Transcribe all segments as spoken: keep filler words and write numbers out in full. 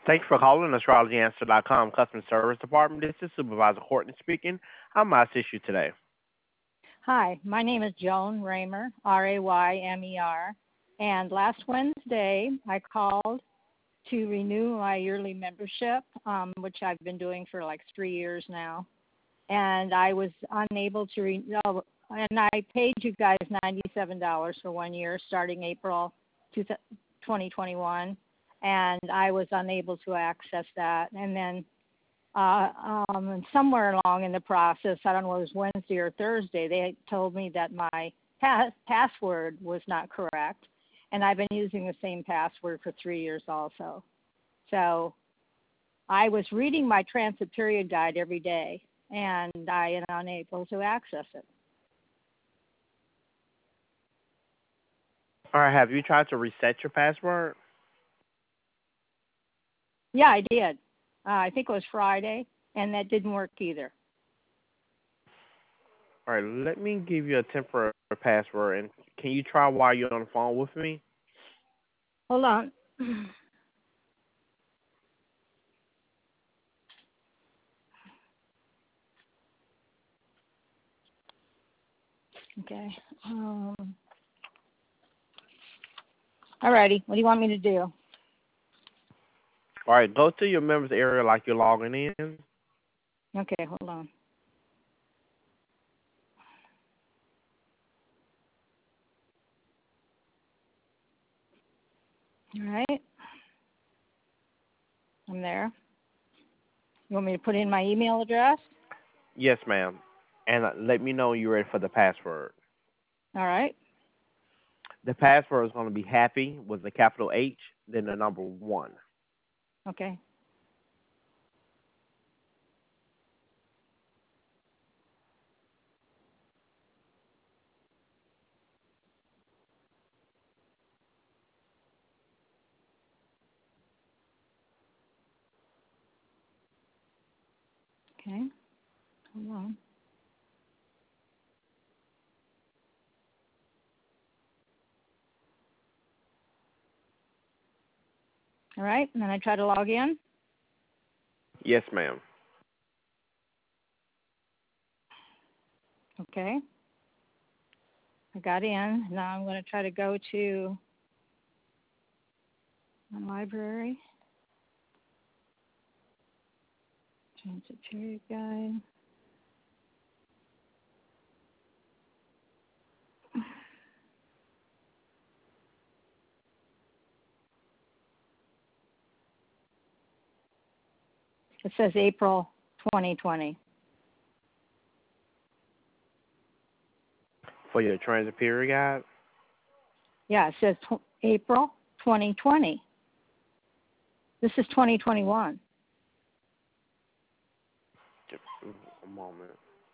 Thank you for calling astrology answer dot com customer service department. This is Supervisor Courtney speaking. How may I assist you today? Hi, my name is Joan Raymer, R A Y M E R, and last Wednesday I called to renew my yearly membership, um, which I've been doing for like three years now, and I was unable to re- no, and I paid you guys ninety-seven dollars for one year starting April twenty twenty-one, and I was unable to access that, and then uh, um, and somewhere along in the process, I don't know, it was Wednesday or Thursday, they told me that my pass- password was not correct, and I've been using the same password for three years also. So I was reading my transit period guide every day, and I am unable to access it. All right, have you tried to reset your password? Yeah, I did. Uh, I think it was Friday, and that didn't work either. All right, let me give you a temporary password, and can you try while you're on the phone with me? Hold on. Okay. Um, all righty. What do you want me to do? All right, go to your members area like you're logging in. Okay, hold on. All right. I'm there. You want me to put in my email address? Yes, ma'am. And uh, let me know you're ready for the password. All right. The password is going to be happy with the capital H, then the number one. Okay. Okay. Hold on. All right. And then I try to log in. Yes, ma'am. Okay. I got in. Now I'm going to try to go to my library. Transit period guide. It says April twenty twenty. For your transit period guide? Yeah, it says tw- April twenty twenty. This is twenty twenty-one. Just a moment.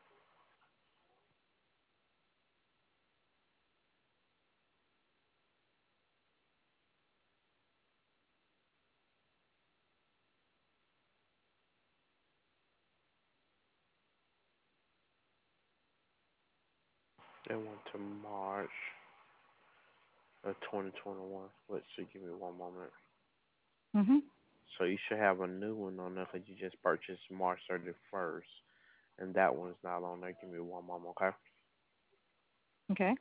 It went to March of twenty twenty-one. Let's see, give me one moment. Mm-hmm. So you should have a new one on there because you just purchased March thirty-first, and that one's not on there. Give me one moment, okay? Okay.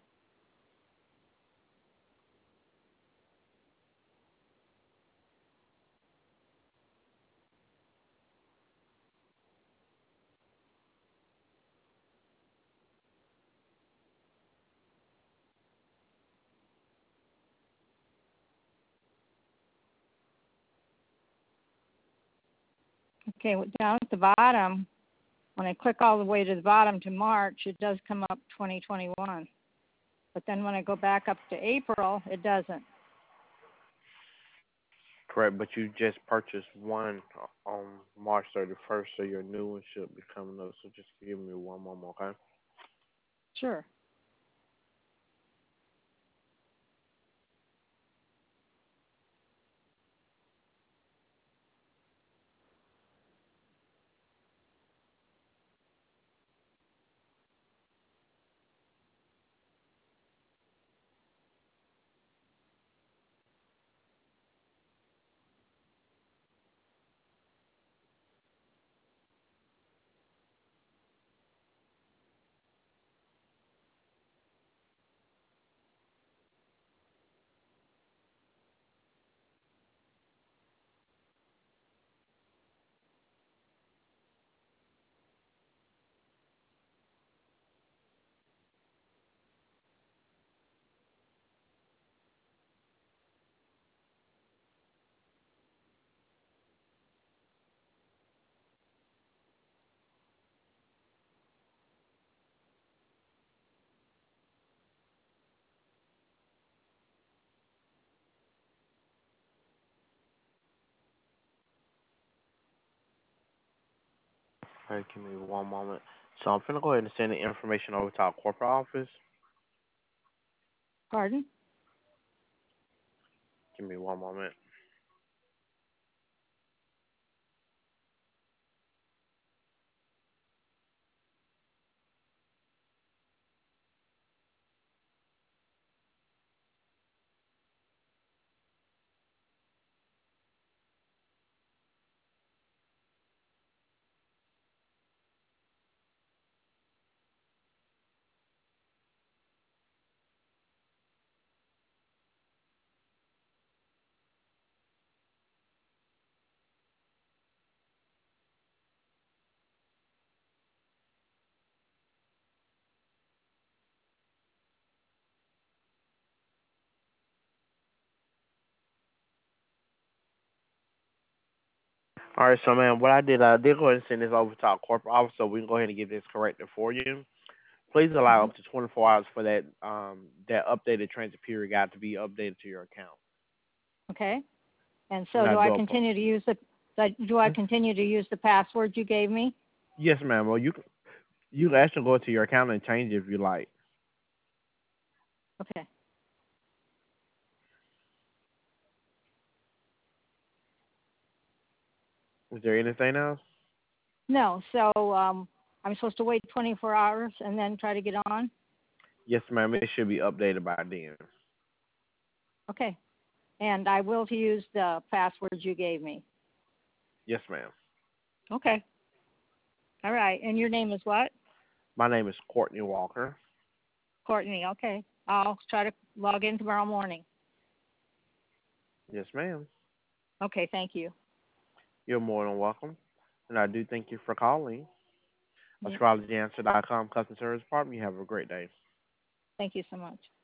Okay, well, down at the bottom, when I click all the way to the bottom to March, it does come up twenty twenty-one. But then when I go back up to April, it doesn't. Correct, but you just purchased one on March thirty-first, so your new one should be coming up. So just give me one moment, okay? Sure. Okay, give me one moment. So I'm gonna go ahead and send the information over to our corporate office. Pardon? Give me one moment. All right, so man, what I did, I did go ahead and send this over to our corporate office, so we can go ahead and get this corrected for you. Please allow Hmm. up to twenty-four hours for that um that updated transit period guide to be updated to your account. Okay. And And so I do I do apo- continue to use the the- do I continue to use the password you gave me? Yes, ma'am. Well, you can you can actually go to your account and change it if you like. Okay. Is there anything else? No. So um, I'm supposed to wait twenty-four hours and then try to get on. Yes, ma'am. It should be updated by then. Okay. And I will to use the password you gave me. Yes, ma'am. Okay. All right. And your name is what? My name is Courtney Walker. Courtney. Okay. I'll try to log in tomorrow morning. Yes, ma'am. Okay. Thank you. You're more than welcome. And I do thank you for calling Yeah. astrology answer dot com customer service department. You have a great day. Thank you so much.